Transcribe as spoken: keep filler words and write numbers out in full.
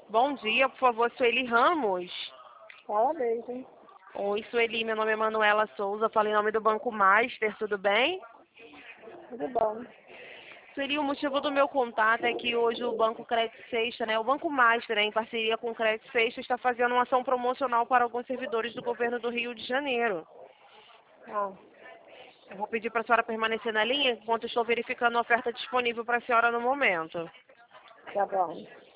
Bom dia, por favor, Sueli Ramos. Fala mesmo. Oi, Sueli, meu nome é Manuela Souza, falo em nome do Banco Master, tudo bem? Tudo bom. Sueli, o motivo do meu contato é que hoje o Banco Crédito Sexta, né, o Banco Master, né, em parceria com o Crédito Sexta, está fazendo uma ação promocional para alguns servidores do governo do Rio de Janeiro. Ah, Eu vou pedir para a senhora permanecer na linha enquanto estou verificando a oferta disponível para a senhora no momento. tá bom.